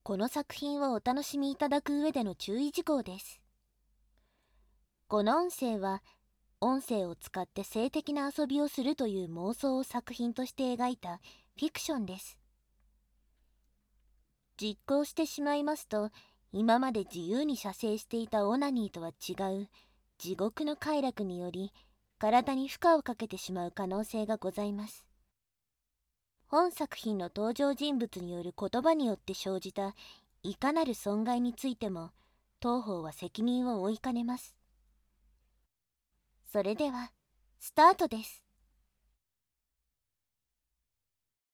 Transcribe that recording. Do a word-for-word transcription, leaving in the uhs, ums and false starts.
この作品をお楽しみいただく上での注意事項です。この音声は、音声を使って性的な遊びをするという妄想を作品として描いたフィクションです。実行してしまいますと、今まで自由に射精していたオナニーとは違う地獄の快楽により、体に負荷をかけてしまう可能性がございます。本作品の登場人物による言葉によって生じたいかなる損害についても、当方は責任を負いかねます。それでは、スタートです。